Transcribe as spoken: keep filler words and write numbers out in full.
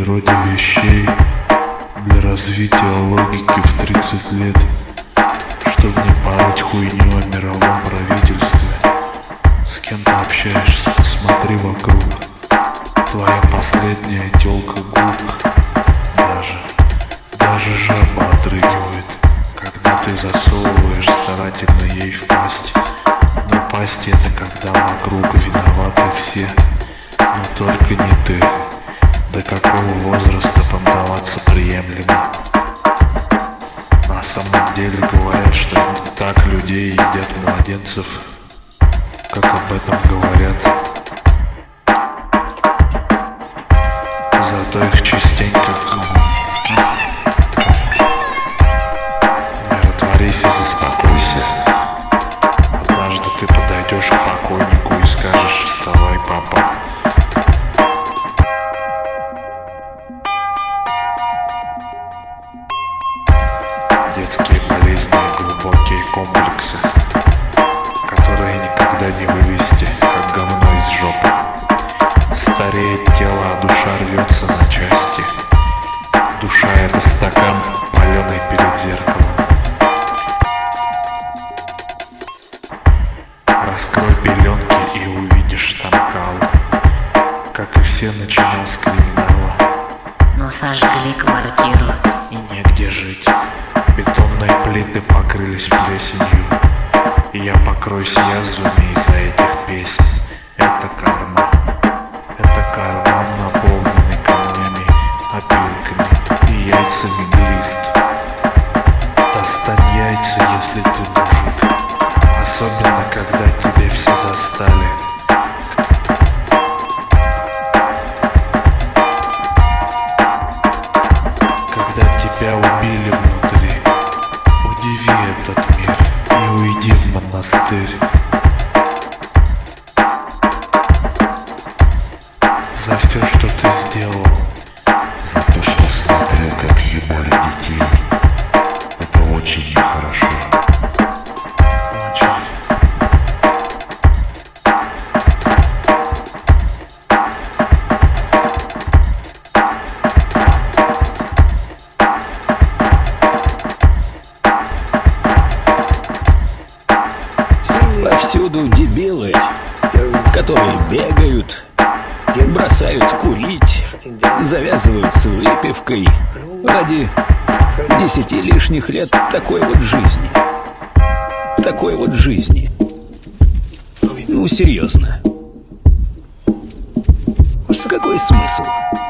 природе вещей, для развития логики в тридцать лет, чтоб не парить хуйню о мировом правительстве. С кем ты общаешься, посмотри вокруг. Твоя последняя тёлка гук. Даже, даже жаба отрыгивает, когда ты засовываешь старательно ей в пасть. Но пасть — это когда вокруг виноваты все, но только не ты. До какого возраста понтоваться приемлемо? На самом деле говорят, что не так людей едят младенцев, как об этом говорят. Зато их частенько миротворись и заспокойся. Однажды ты подойдешь к покойнику и скажешь: вставай, папа. Детские болезни и глубокие комплексы, которые никогда не вывести, как говно из жопы. Стареет тело, а душа рвется на части. Душа — это стакан, паленый перед зеркалом. Раскрой пеленки и увидишь там кал. Как и все, начинал с криминала. Но сожгли квартиру И негде жить. Бетонные плиты покрылись плесенью, и я покроюсь язвами из-за этих песен. Это карма. Это карман, наполненный камнями, опилками и яйцами глист. Достань яйца, если ты мужик, особенно когда тебе все достали. Когда тебя убили внутри, удиви этот мир и уйди в монастырь. За все, что ты сделал, за то, что смотрел, как ебали детей. Это очень нехорошо. Очень. Повсюду дебилы, которые бегают, бросают курить, завязывают с выпивкой ради десяти лишних лет такой вот жизни. Такой вот жизни. Ну, серьезно. Какой смысл?